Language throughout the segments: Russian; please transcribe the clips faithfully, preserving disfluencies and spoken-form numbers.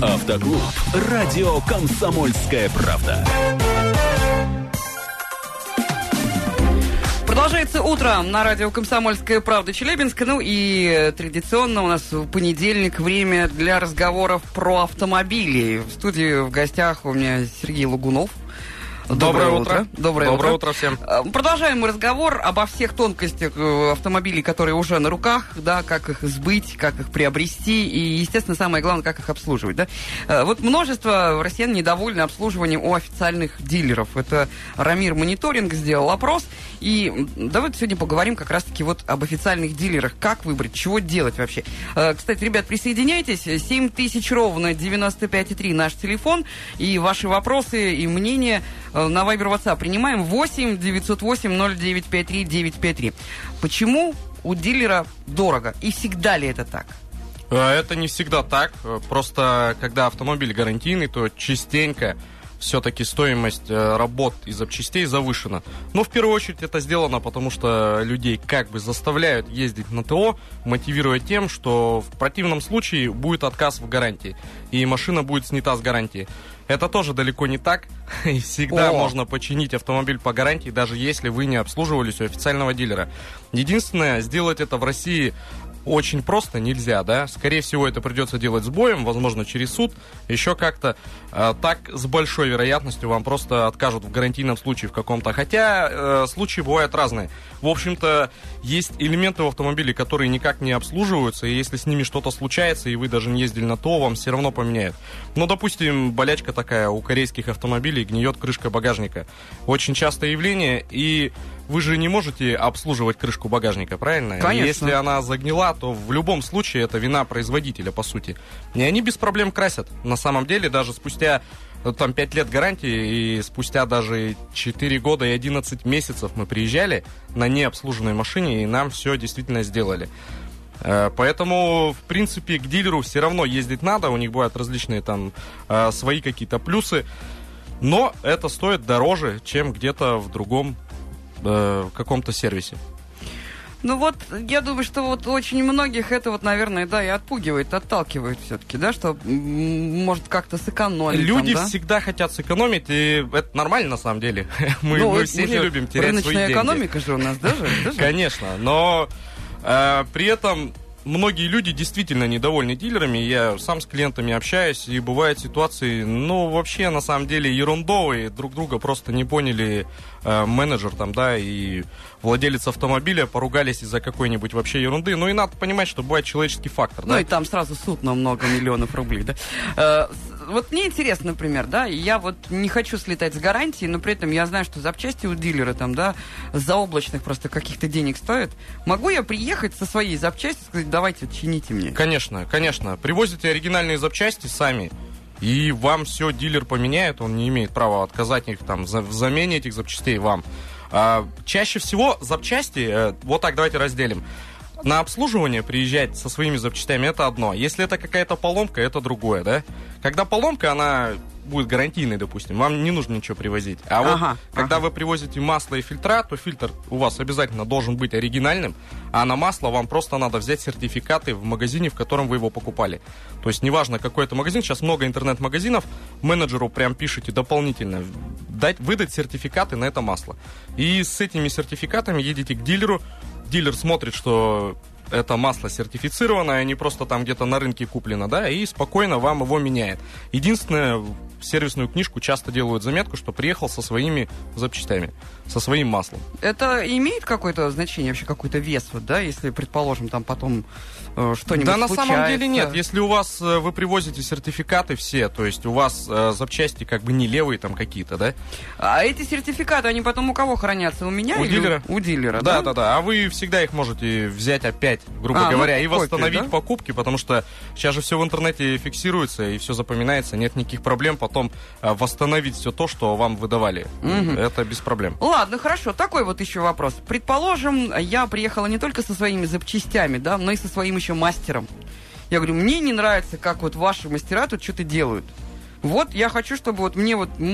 Автоклуб. Радио «Комсомольская правда». Продолжается утро на радио «Комсомольская правда» Челябинска. Ну и традиционно у нас в понедельник время для разговоров про автомобили. В студии в гостях у меня Сергей Лугунов. Доброе, Доброе утро. утро. Доброе, Доброе утро. утро всем. Продолжаем мы разговор обо всех тонкостях автомобилей, которые уже на руках, да, как их сбыть, как их приобрести и, естественно, самое главное, как их обслуживать, да. Вот множество россиян недовольны обслуживанием у официальных дилеров. Это Рамир Мониторинг сделал опрос. И давайте сегодня поговорим как раз-таки вот об официальных дилерах. Как выбрать, чего делать вообще. Кстати, ребят, присоединяйтесь. семь тысяч ровно девяносто пять и три наш телефон. И ваши вопросы и мнения на Вайбер WhatsApp принимаем. Восемь девятьсот восемь ноль девять пять три девять пять три. Почему у дилера дорого? И всегда ли это так? Это не всегда так. Просто когда автомобиль гарантийный, то частенько все-таки стоимость работ и запчастей завышена. Но в первую очередь это сделано, потому что людей как бы заставляют ездить на ТО, мотивируя тем, что в противном случае будет отказ в гарантии, и машина будет снята с гарантии. Это тоже далеко не так. И всегда О. можно починить автомобиль по гарантии, даже если вы не обслуживались у официального дилера. Единственное, сделать это в России очень просто нельзя, да. Скорее всего, это придется делать с боем, возможно, через суд, еще как-то. А, так с большой вероятностью вам просто откажут в гарантийном случае в каком-то. Хотя э, случаи бывают разные. В общем-то, есть элементы в автомобиле, которые никак не обслуживаются, и если с ними что-то случается, и вы даже не ездили на ТО, вам все равно поменяют. Ну, допустим, болячка такая у корейских автомобилей, гниет крышка багажника. Очень частое явление, и вы же не можете обслуживать крышку багажника, правильно? Конечно. Если она загнила, то в любом случае это вина производителя, по сути. И они без проблем красят. На самом деле, даже спустя там пять лет гарантии, и спустя даже четыре года и одиннадцать месяцев мы приезжали на необслуженной машине, и нам все действительно сделали. Поэтому, в принципе, к дилеру все равно ездить надо. У них бывают различные там свои какие-то плюсы. Но это стоит дороже, чем где-то в другом в каком-то сервисе. Ну вот, я думаю, что вот очень многих это вот, наверное, да, и отпугивает, отталкивает все-таки, да, что м- может как-то сэкономить. Люди там, да? всегда хотят сэкономить, и это нормально на самом деле. мы, ну, мы все не любим терять свои деньги. Рыночная экономика же у нас даже. Конечно, но э, при этом многие люди действительно недовольны дилерами. Я сам с клиентами общаюсь, и бывают ситуации, ну, вообще, на самом деле, ерундовые. Друг друга просто не поняли э, менеджер там, да, и владелец автомобиля, поругались из-за какой-нибудь вообще ерунды. Ну, и надо понимать, что бывает человеческий фактор, ну, да. И там сразу суд на много миллионов рублей, да. Э, вот мне интересно, например, да, я вот не хочу слетать с гарантии, но при этом я знаю, что запчасти у дилера там, да, заоблачных просто каких-то денег стоят. Могу я приехать со своей запчастью и сказать, давайте, чините мне? Конечно, конечно. Привозите оригинальные запчасти сами, и вам все дилер поменяет, он не имеет права отказать их там в замене этих запчастей вам. А, чаще всего запчасти, вот так давайте разделим. На обслуживание приезжать со своими запчастями — это одно. Если это какая-то поломка, это другое, да? Когда поломка, она будет гарантийной, допустим, вам не нужно ничего привозить. А вот ага, когда ага. вы привозите масло и фильтра, то фильтр у вас обязательно должен быть оригинальным, а на масло вам просто надо взять сертификаты в магазине, в котором вы его покупали. То есть неважно, какой это магазин, сейчас много интернет-магазинов, менеджеру прям пишите дополнительно, дать, выдать сертификаты на это масло. И с этими сертификатами едете к дилеру, дилер смотрит, что это масло сертифицированное, а не просто там где-то на рынке куплено, да, и спокойно вам его меняет. Единственное, в сервисную книжку часто делают заметку, что приехал со своими запчастями, со своим маслом. Это имеет какое-то значение, вообще какой-то вес, вот, да, если, предположим, там потом э, что-нибудь Да, случается? на самом деле нет. Если у вас, э, вы привозите сертификаты все, то есть у вас э, запчасти как бы не левые там какие-то, да? А эти сертификаты, они потом у кого хранятся? У меня у или дилера? У, у дилера, да? Да, да, да. А вы всегда их можете взять опять, грубо а, говоря, ну, и восстановить копию, да? покупки, потому что сейчас же все в интернете фиксируется и все запоминается, нет никаких проблем потом э, восстановить все то, что вам выдавали. Угу. Это без проблем. Ладно, хорошо. Такой вот еще вопрос. Предположим, я приехала не только со своими запчастями, да, но и со своим еще мастером. Я говорю, мне не нравится, как вот ваши мастера тут что-то делают. Вот я хочу, чтобы вот мне вот мой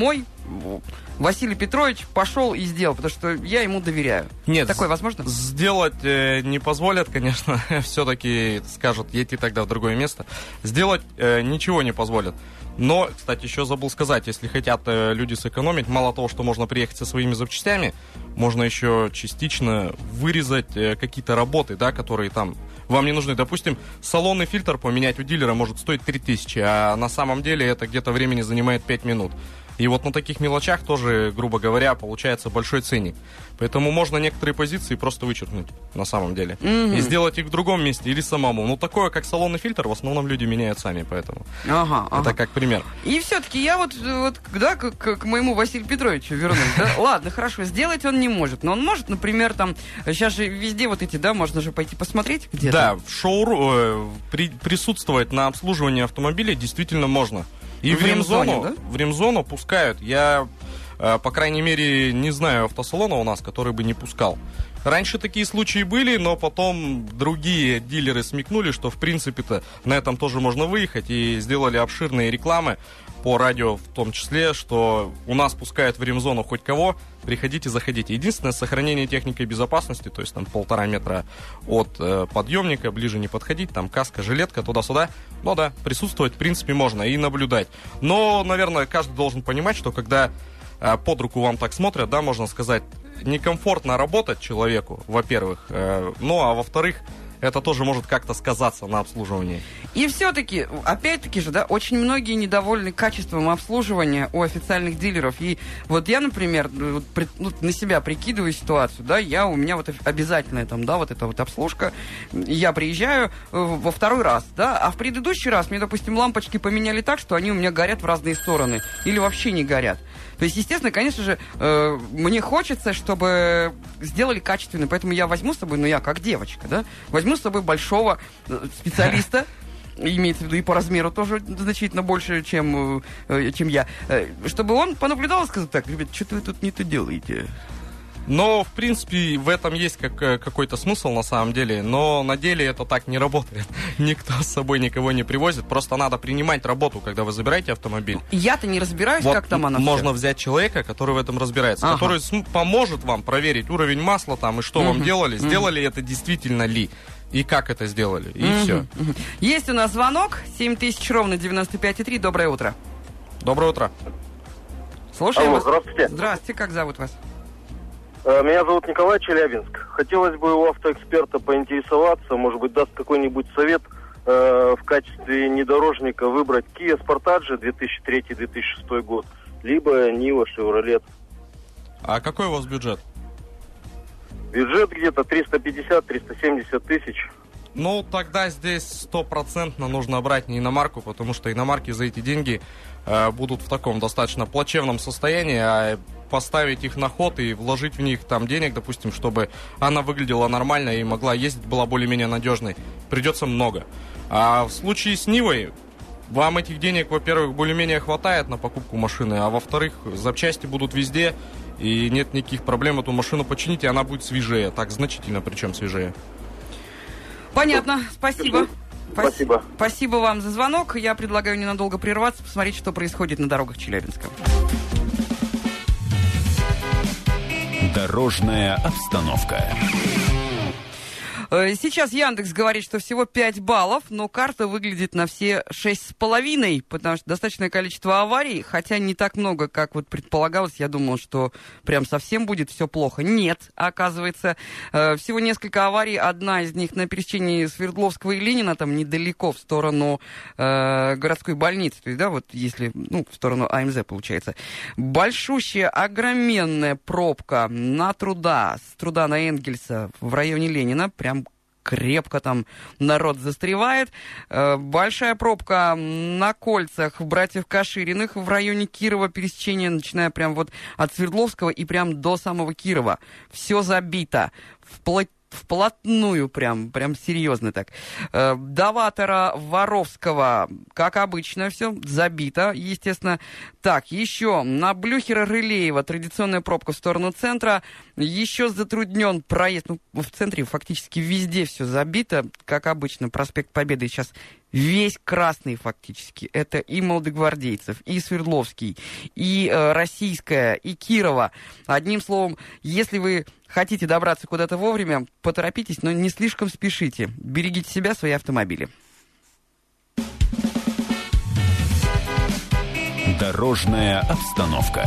Василий Петрович пошел и сделал, потому что я ему доверяю. Нет, такое возможно? Сделать э, не позволят, конечно, все-таки скажут, едьте тогда в другое место. Сделать э, ничего не позволят. Но, кстати, еще забыл сказать, если хотят э, люди сэкономить, мало того, что можно приехать со своими запчастями, можно еще частично вырезать э, какие-то работы, да, которые там вам не нужны. Допустим, салонный фильтр поменять у дилера может стоить три тысячи, а на самом деле это где-то времени занимает пять минут. И вот на таких мелочах тоже, грубо говоря, получается большой ценник. Поэтому можно некоторые позиции просто вычеркнуть на самом деле. Mm-hmm. И сделать их в другом месте или самому. Ну, такое, как салонный фильтр, в основном люди меняют сами, поэтому ага, это ага. как пример. И все-таки я вот, вот да, к, к моему Василию Петровичу вернусь. Да? Ладно, хорошо, сделать он не может. Но он может, например, там, сейчас же везде вот эти, да, можно же пойти посмотреть где-то. Да, в шоуру э, при, присутствовать на обслуживании автомобиля действительно можно. И в, в ремзону, да? в ремзону пускают. Я, э, по крайней мере, не знаю автосалона у нас, который бы не пускал. Раньше такие случаи были, но потом другие дилеры смекнули, что, в принципе-то, на этом тоже можно выехать. И сделали обширные рекламы по радио в том числе, что у нас пускают в ремзону хоть кого, приходите, заходите. Единственное, сохранение техники безопасности, то есть там полтора метра от э, подъемника, ближе не подходить, там каска, жилетка, туда-сюда. Ну да, присутствовать в принципе можно и наблюдать. Но, наверное, каждый должен понимать, что когда э, под руку вам так смотрят, да, можно сказать, некомфортно работать человеку, во-первых, э, ну а во-вторых, это тоже может как-то сказаться на обслуживании. И все-таки, опять-таки же, да, очень многие недовольны качеством обслуживания у официальных дилеров. И вот я, например, вот, ну, на себя прикидываю ситуацию, да, я, у меня вот обязательная там, да, вот эта вот обслужка, я приезжаю во второй раз, да, а в предыдущий раз мне, допустим, лампочки поменяли так, что они у меня горят в разные стороны или вообще не горят. То есть, естественно, конечно же, э, мне хочется, чтобы сделали качественно, поэтому я возьму с собой, ну я как девочка, да, возьму с собой большого специалиста, имеется в виду и по размеру тоже значительно больше, чем, э, чем я, э, чтобы он понаблюдал и сказал, так, ребят, что-то вы тут не то делаете. Но, в принципе, в этом есть как, какой-то смысл на самом деле, но на деле это так не работает. Никто с собой никого не привозит, просто надо принимать работу, когда вы забираете автомобиль. Я-то не разбираюсь, вот как там она можно все. взять человека, который в этом разбирается, ага. который см- поможет вам проверить уровень масла там и что угу. вам делали, угу. сделали это действительно ли. И как это сделали, и угу. все. Угу. Есть у нас звонок, семь тысяч ровно девяносто пять и три, доброе утро. Доброе утро. Слушаем Алло, вас. здравствуйте. Здравствуйте, как зовут вас? Меня зовут Николай, Челябинск. Хотелось бы у автоэксперта поинтересоваться, может быть, даст какой-нибудь совет э, в качестве внедорожника выбрать Kia Sportage две тысячи третий - две тысячи шестой год, либо Niva Chevrolet. А какой у вас бюджет? Бюджет где-то триста пятьдесят - триста семьдесят тысяч. Ну, тогда здесь стопроцентно нужно брать не иномарку, потому что иномарки за эти деньги э, будут в таком достаточно плачевном состоянии, а поставить их на ход и вложить в них там денег, допустим, чтобы она выглядела нормально и могла ездить, была более-менее надежной, придется много. А в случае с Нивой вам этих денег, во-первых, более-менее хватает на покупку машины, а во-вторых, запчасти будут везде, и нет никаких проблем эту машину починить, и она будет свежее, так значительно причем свежее. Понятно, спасибо. Спасибо. Спасибо вам за звонок. Я предлагаю ненадолго прерваться, посмотреть, что происходит на дорогах Челябинска. Дорожная обстановка. Сейчас Яндекс говорит, что всего пять баллов, но карта выглядит на все шесть с половиной, потому что достаточное количество аварий, хотя не так много, как вот предполагалось. Я думал, что прям совсем будет все плохо. Нет, оказывается, всего несколько аварий. Одна из них на пересечении Свердловского и Ленина, там недалеко, в сторону э, городской больницы. То есть, да, вот если, ну, в сторону АМЗ получается. Большущая, огроменная пробка на Труда, с Труда на Энгельса в районе Ленина, прям крепко там народ застревает. Большая пробка на кольцах братьев Кашириных в районе Кирова, пересечение, начиная прям вот от Свердловского и прям до самого Кирова. Все забито. Вплоть Вплотную прям, прям серьезно так. Доватора Воровского, как обычно, все забито, естественно. Так, еще на Блюхера-Рылеева традиционная пробка в сторону центра. Еще затруднен проезд. Ну, в центре фактически везде все забито, как обычно. Проспект Победы сейчас весь Красный фактически. Это и Молодогвардейцев, и Свердловский, и э, Российская, и Кирова. Одним словом, если вы хотите добраться куда-то вовремя, поторопитесь, но не слишком спешите. Берегите себя, свои автомобили. Дорожная обстановка.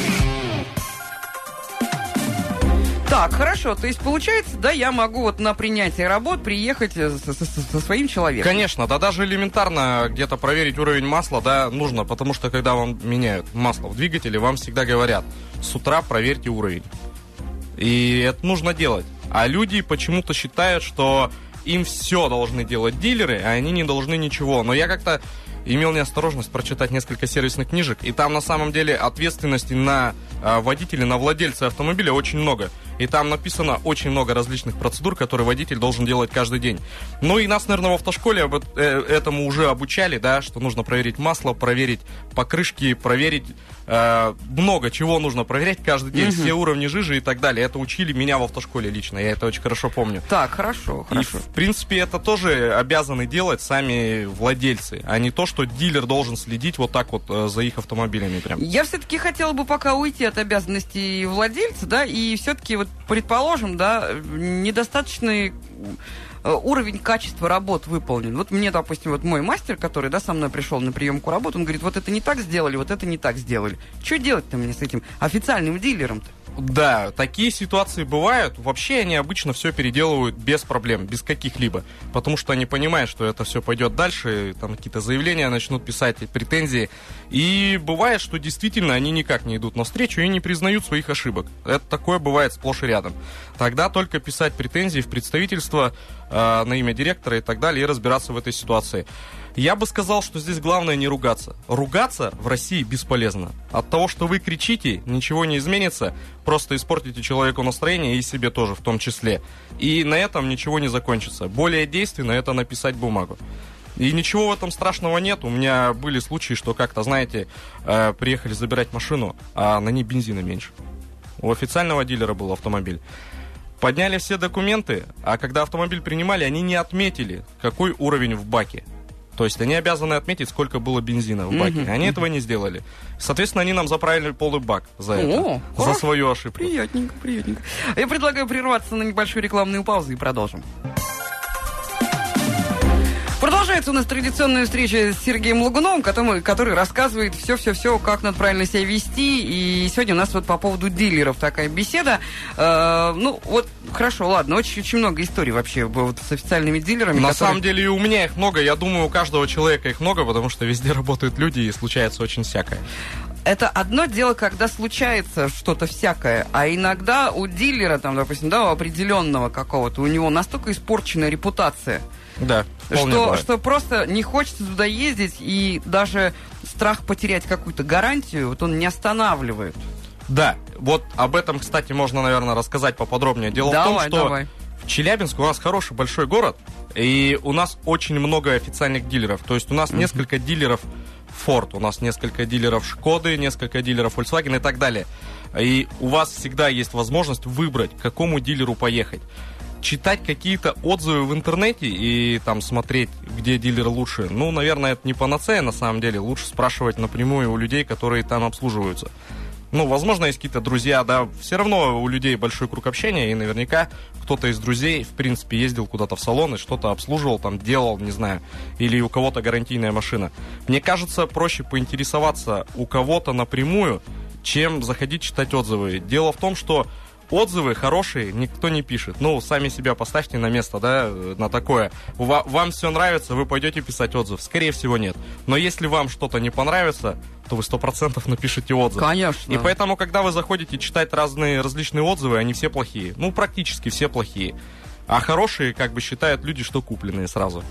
Так, хорошо, то есть получается, да, я могу вот на принятие работ приехать со, со, со своим человеком. Конечно, да, даже элементарно где-то проверить уровень масла, да, нужно, потому что когда вам меняют масло в двигателе, вам всегда говорят, с утра проверьте уровень. И это нужно делать. А люди почему-то считают, что им все должны делать дилеры, а они не должны ничего. Но я как-то имел неосторожность прочитать несколько сервисных книжек, и там на самом деле ответственности на э, водителя, на владельца автомобиля очень много. И там написано очень много различных процедур, которые водитель должен делать каждый день. Ну и нас, наверное, в автошколе об, э, этому уже обучали, да, что нужно проверить масло, проверить покрышки, проверить э, много чего нужно проверять каждый день, угу. все уровни жижи и так далее. Это учили меня в автошколе лично, я это очень хорошо помню. Так, хорошо, хорошо. И, в принципе, это тоже обязаны делать сами владельцы, а не то, что дилер должен следить вот так вот э, за их автомобилями прям. Я все-таки хотела бы пока уйти от обязанностей владельца, да, и все-таки вот предположим, да, недостаточный уровень качества работ выполнен. Вот мне, допустим, вот мой мастер, который, да, со мной пришел на приемку работы, он говорит, вот это не так сделали, вот это не так сделали. Что делать-то мне с этим официальным дилером-то? Да, такие ситуации бывают. Вообще они обычно все переделывают без проблем, без каких-либо. Потому что они понимают, что это все пойдет дальше, там какие-то заявления начнут писать, претензии. И бывает, что действительно они никак не идут навстречу и не признают своих ошибок. Это такое бывает сплошь и рядом. Тогда только писать претензии в представительство э, на имя директора и так далее, и разбираться в этой ситуации. Я бы сказал, что здесь главное не ругаться. Ругаться в России бесполезно. От того, что вы кричите, ничего не изменится. Просто испортите человеку настроение и себе тоже в том числе. И на этом ничего не закончится. Более действенно это написать бумагу. И ничего в этом страшного нет. У меня были случаи, что как-то, знаете, э, приехали забирать машину, а на ней бензина меньше. У официального дилера был автомобиль. Подняли все документы, а когда автомобиль принимали, они не отметили, какой уровень в баке. То есть они обязаны отметить, сколько было бензина в баке. Mm-hmm. Они этого не сделали. Соответственно, они нам заправили полный бак за это. О, за хорошо. Свою ошибку. Приятненько, приятненько. Я предлагаю прерваться на небольшую рекламную паузу и продолжим. Продолжается у нас традиционная встреча с Сергеем Лагуновым, который, который рассказывает все-все-все, как надо правильно себя вести. И сегодня у нас вот по поводу дилеров такая беседа. Э, ну, вот, хорошо, ладно, очень, очень много историй вообще вот, с официальными дилерами. На которые... самом деле и у меня их много. Я думаю, у каждого человека их много, потому что везде работают люди и случается очень всякое. Это одно дело, когда случается что-то всякое, а иногда у дилера, там, допустим, да, у определенного какого-то, у него настолько испорченная репутация, да, что, что просто не хочется туда ездить, и даже страх потерять какую-то гарантию, вот он не останавливает. Да, вот об этом, кстати, можно, наверное, рассказать поподробнее. Дело давай, в том, что давай. в Челябинске у нас хороший большой город, и у нас очень много официальных дилеров. То есть у нас uh-huh. несколько дилеров Ford, у нас несколько дилеров Шкоды, несколько дилеров Volkswagen и так далее. И у вас всегда есть возможность выбрать, к какому дилеру поехать. Читать какие-то отзывы в интернете и там смотреть, где дилер лучше, ну, наверное, это не панацея на самом деле. Лучше спрашивать напрямую у людей, которые там обслуживаются. Ну, возможно, есть какие-то друзья, да, все равно у людей большой круг общения, и наверняка кто-то из друзей, в принципе, ездил куда-то в салон и что-то обслуживал, там, делал, не знаю, или у кого-то гарантийная машина. Мне кажется, проще поинтересоваться у кого-то напрямую, чем заходить читать отзывы. Дело в том, что отзывы хорошие никто не пишет. Ну, сами себя поставьте на место, да, на такое. Вам все нравится, вы пойдете писать отзыв? Скорее всего, нет. Но если вам что-то не понравится, то вы сто процентов напишите отзыв. Конечно. И поэтому, когда вы заходите читать разные различные отзывы, они все плохие. Ну, практически все плохие. А хорошие, как бы, считают люди, что купленные сразу.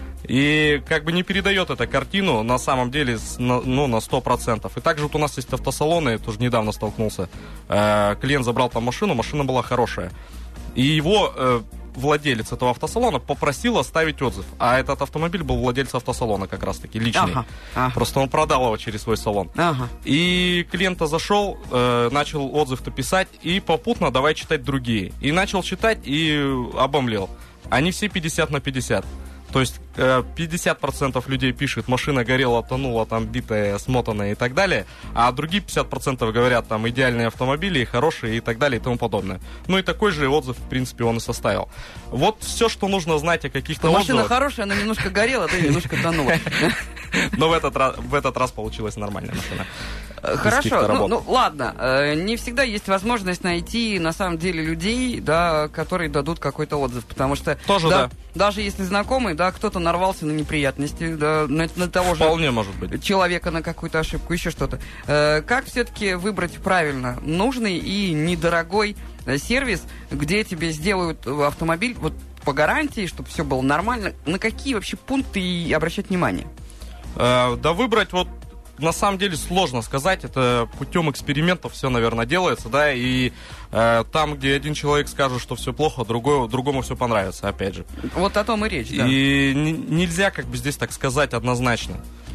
И как бы не передает это картину на самом деле на, ну, на сто процентов. И также вот у нас есть автосалоны, я тоже недавно столкнулся. Э, клиент забрал там машину, машина была хорошая. И его э, владелец этого автосалона попросил оставить отзыв. А этот автомобиль был владельцем автосалона как раз-таки, личный. Ага, ага. Просто он продал его через свой салон. Ага. И клиент зашел, э, начал отзыв-то писать, и попутно давай читать другие. И начал читать, и обомлел. Они все пятьдесят на пятьдесят. То есть пятьдесят процентов людей пишет, машина горела, тонула, там битая, смотанная и так далее, а другие пятьдесят процентов говорят, там идеальные автомобили, хорошие и так далее и тому подобное. Ну и такой же отзыв, в принципе, он и составил. Вот все, что нужно знать о каких-то отзывах. Машина хорошая, она немножко горела, да немножко тонула. Но в этот раз, в этот раз получилась нормальная машина. Хорошо, ну, ну ладно, не всегда есть возможность найти на самом деле людей, да, которые дадут какой-то отзыв, потому что Тоже, да, да. даже если знакомый, да, кто-то нарвался на неприятности, да, на, на того Вполне же может быть. человека, на какую-то ошибку, еще что-то. Э, как все-таки выбрать правильно нужный и недорогой сервис, где тебе сделают автомобиль вот по гарантии, чтобы все было нормально? На какие вообще пункты и обращать внимание? Э, да выбрать вот на самом деле сложно сказать, это путем экспериментов все, наверное, делается, да, и э, там, где один человек скажет, что все плохо, другой, другому все понравится, опять же. Вот о том и речь, да. И н- нельзя, как бы, здесь так сказать однозначно.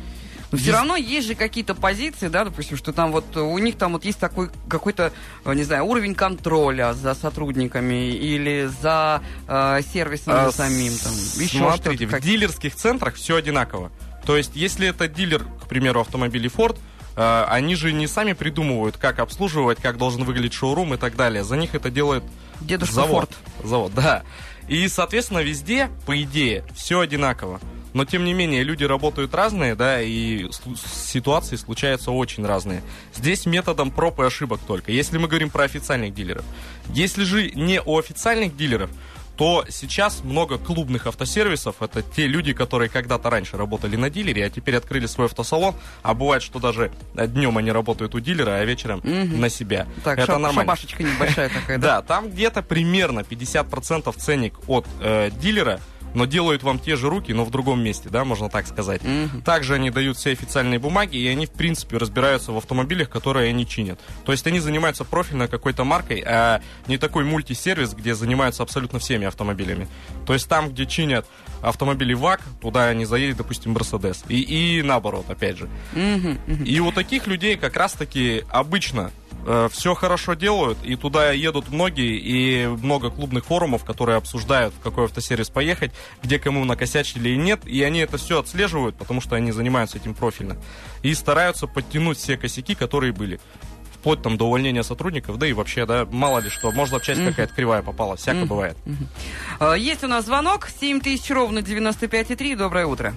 Но все равно есть же какие-то позиции, да, допустим, что там вот у них там вот есть такой какой-то, не знаю, уровень контроля за сотрудниками или за э, сервисом А, за самим, там, еще смотрите, что-то. в дилерских центрах все одинаково. То есть, если это дилер, к примеру, автомобилей Ford, э, они же не сами придумывают, как обслуживать, как должен выглядеть шоурум и так далее. За них это делает Дедушка завод. Ford. Завод, да. И, соответственно, везде, по идее, все одинаково. Но, тем не менее, люди работают разные, да, и ситуации случаются очень разные. Здесь методом проб и ошибок только, если мы говорим про официальных дилеров. Если же не у официальных дилеров, то сейчас много клубных автосервисов. Это те люди, которые когда-то раньше работали на дилере, а теперь открыли свой автосалон. А бывает, что даже днем они работают у дилера, а вечером Мгм. на себя. Так, это шаб- нормально. шабашечка небольшая такая, да? Да, там где-то примерно пятьдесят процентов ценник от э, дилера, но делают вам те же руки, но в другом месте, да, можно так сказать. Мгм. Также они дают все официальные бумаги, и они, в принципе, разбираются в автомобилях, которые они чинят. То есть они занимаются профильной какой-то маркой, а не такой мультисервис, где занимаются абсолютно всеми автомобилями. То есть там, где чинят автомобили ВАК, туда не заедет, допустим, Мерседес. И, и наоборот, опять же. Мгм, мгм. И у таких людей как раз-таки обычно э, все хорошо делают, и туда едут многие, и много клубных форумов, которые обсуждают, в какой автосервис поехать, где кому накосячили и нет, и они это все отслеживают, потому что они занимаются этим профильно, и стараются подтянуть все косяки, которые были. Вплоть там до увольнения сотрудников, да и вообще, да, мало ли что, может, в часть Мгм. какая-то кривая попала, всяко Мгм. бывает. А, Есть у нас звонок, семь тысяч ровно девяносто пять и три. Доброе утро.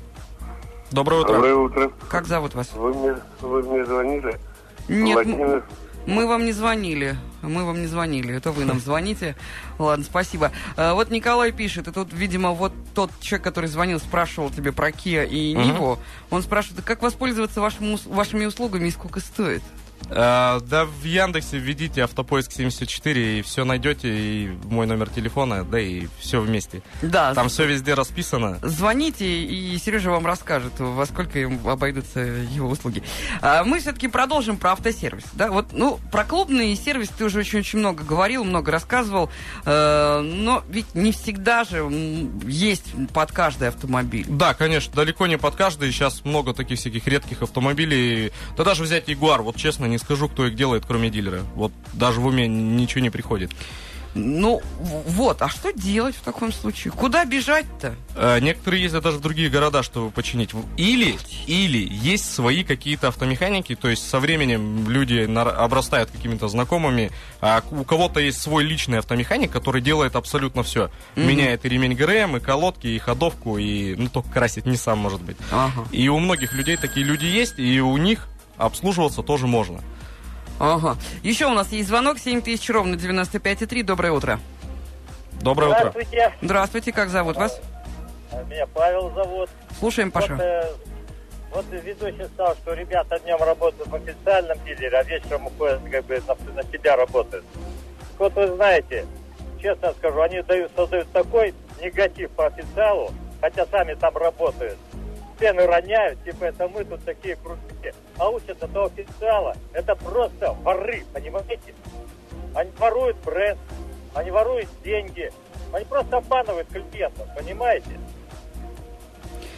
Доброе утро. Доброе утро. Как зовут вас? Вы мне, вы мне звонили? Нет, м- Владимир. мы вам не звонили. Мы вам не звонили. Это вы нам звоните. Ладно, спасибо. А, Вот Николай пишет, и тут, видимо, вот тот человек, который звонил, спрашивал тебе про Kia и Мгм. Nivo. Он спрашивает, а как воспользоваться вашим ус- вашими услугами и сколько стоит? Э, да в Яндексе введите автопоиск семьдесят четыре, и все найдете, и мой номер телефона, да и все вместе. Да, Там все везде расписано. звоните, и Сережа вам расскажет, во сколько им обойдутся его услуги. А мы все-таки продолжим про автосервис. Да? Вот, ну, про клубный сервис ты уже очень-очень много говорил, много рассказывал, э, но ведь не всегда же м, есть под каждый автомобиль. Да, конечно, далеко не под каждый. Сейчас много таких всяких редких автомобилей. Да даже взять Ягуар, вот честно, не скажу, кто их делает, кроме дилера. Вот даже в уме ничего не приходит. Ну, в- вот, а что делать в таком случае? Куда бежать-то? Э, Некоторые ездят даже в другие города, чтобы починить. В- Или, или есть свои какие-то автомеханики, то есть со временем люди нар- обрастают какими-то знакомыми, а у кого-то есть свой личный автомеханик, который делает абсолютно все. Мгм. Меняет и ремень ГРМ, и колодки, и ходовку, и, ну, только красит не сам, может быть. Ага. И у многих людей такие люди есть, и у них обслуживаться тоже можно. Ага. Еще у нас есть звонок, семь тысяч ровно девяносто пять и три. Доброе утро. Доброе утро. Здравствуйте. Здравствуйте, как зовут вас? Меня Павел зовут. Слушаем, Паша. Вот, э, вот ведущий сказал, что ребята днем работают в официальном дилере, а вечером уходят как бы на, на себя работают. Так вот вы знаете, честно скажу, они дают, создают такой негатив по официалу, хотя сами там работают. Цены роняют, типа это мы тут такие крутые. А учат этого официала, это просто воры, понимаете? Они воруют бренд, они воруют деньги, они просто обманывают клиентов, понимаете?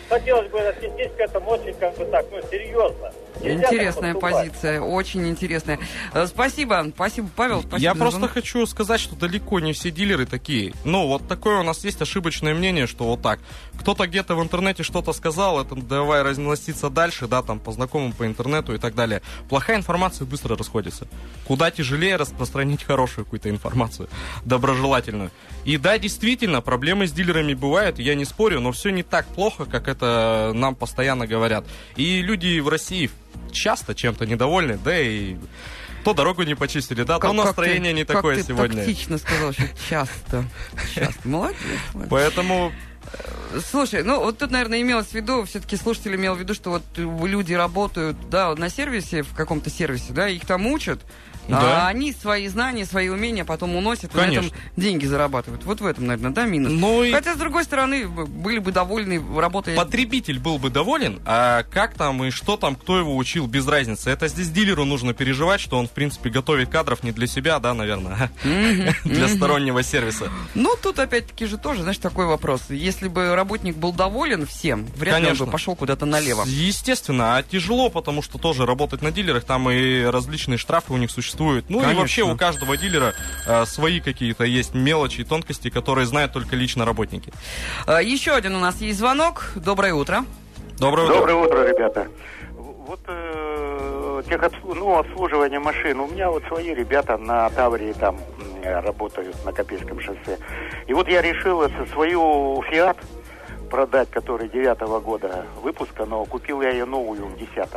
хотелось бы отнестись к этому очень, как бы так, ну, серьезно. Нельзя Интересная позиция, очень интересная. Э, Спасибо, спасибо, Павел. Спасибо Я за просто звонок. хочу сказать, что далеко не все дилеры такие. Ну, вот такое у нас есть ошибочное мнение, что вот так. Кто-то где-то в интернете что-то сказал, это давай разноситься дальше, да, там, по знакомым, по интернету и так далее. Плохая информация быстро расходится. Куда тяжелее распространить хорошую какую-то информацию, доброжелательную. И да, действительно, проблемы с дилерами бывают, я не спорю, но все не так плохо, как это нам постоянно говорят. И люди в России часто чем-то недовольны, да и то дорогу не почистили, да, Как- то настроение как ты, не такое как ты сегодня. тактично сказал, что часто. Часто. Молодец. молодец. Поэтому Слушай, ну вот тут, наверное, имелось в виду, все-таки слушатель имел в виду, что вот люди работают, да, вот на сервисе, в каком-то сервисе, да, их там учат, Да. а они свои знания, свои умения потом уносят и Конечно. на этом деньги зарабатывают. Вот в этом, наверное, да, минус. Ну и- Хотя, с другой стороны, были бы довольны, работая... потребитель был бы доволен, а как там и что там, кто его учил, без разницы. Это здесь дилеру нужно переживать, что он, в принципе, готовит кадров не для себя, да, наверное, а для стороннего сервиса. Ну, тут опять-таки же тоже, знаешь, такой вопрос. Если бы работник был доволен всем, вряд ли он Конечно. бы пошел куда-то налево. Естественно, а тяжело, потому что тоже работать на дилерах, там и различные штрафы у них существуют. Ну Конечно. и вообще у каждого дилера э, свои какие-то есть мелочи и тонкости, которые знают только лично работники. А, Еще один у нас есть звонок. Доброе утро. Доброе утро. Доброе утро, ребята. Вот э, техобслу- ну, обслуживание машин. У меня вот свои ребята на Таврии там м, работают на Копейском шоссе. И вот я решил это свою Фиат продать, который девятого года выпуска, но купил я ее новую в десятом.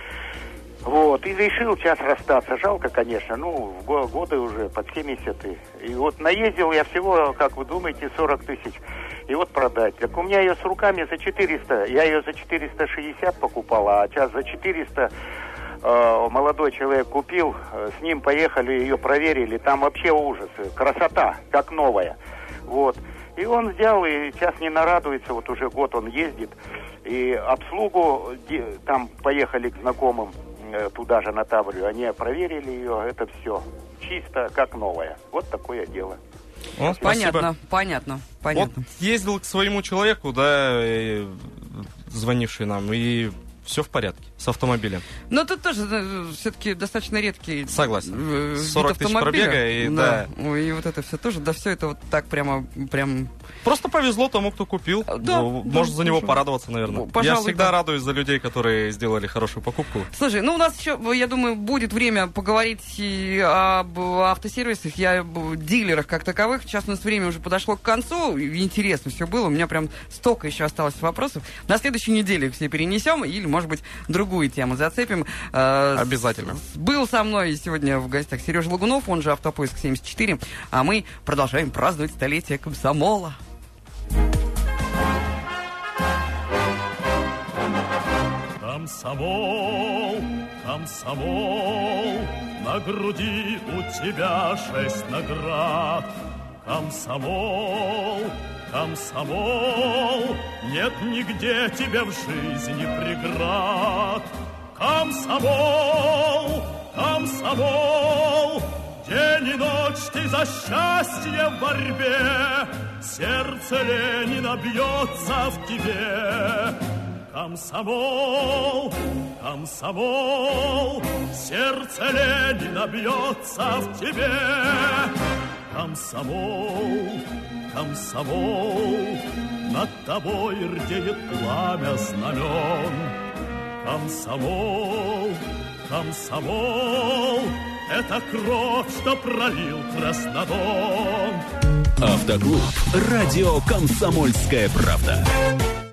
Вот, и решил сейчас расстаться. Жалко, конечно, ну, в го- годы уже под семьдесят. И, и вот наездил я всего, как вы думаете, сорок тысяч. И вот продать. Так у меня ее с руками за четыреста. Я ее за четыреста шестьдесят покупала, а сейчас за четыреста э, молодой человек купил. Э, с ним поехали, ее проверили. Там вообще ужас. Красота, как новая. Вот. И он взял, и сейчас не нарадуется. Вот уже год он ездит. И обслугу, де- там поехали к знакомым, туда же на Таврию, они проверили ее, это все чисто, как новое. Вот такое дело. О, спасибо. Понятно, понятно, понятно. Вот ездил к своему человеку, да, э, звонивший нам, и все в порядке с автомобилем. Но тут тоже все-таки достаточно редкий Согласен. э, вид сорок тысяч автомобиля. пробега, и да. да. Ой, и вот это все тоже, да, все это вот так прямо, прям... Просто повезло тому, кто купил. Да, Ну, да, Может за него пожалуй. порадоваться, наверное. Пожалуй, Я всегда да. радуюсь за людей, которые сделали хорошую покупку. Слушай, ну у нас еще, я думаю, будет время поговорить и об автосервисах, и об дилерах как таковых. Сейчас у нас время уже подошло к концу. Интересно все было. У меня прям столько еще осталось вопросов. На следующей неделе их все перенесем или, может быть, другую тему зацепим. Э, Обязательно. с- Был со мной сегодня в гостях Сережа Лагунов, он же Автопоиск семьдесят четыре. А мы продолжаем праздновать столетие комсомола. Комсомол, комсомол, на груди у тебя шесть наград. Комсомол, комсомол, нет нигде тебе в жизни преград. Комсомол, комсомол, день и ночь ты за счастье в борьбе. Сердце Ленина бьется в тебе. Комсомол, комсомол, сердце Ленина бьется в тебе. Комсомол, комсомол, над тобой рдеет пламя знамен. Комсомол, комсомол, это кровь, что пролил Краснодон. Автоклуб. Радио «Комсомольская правда».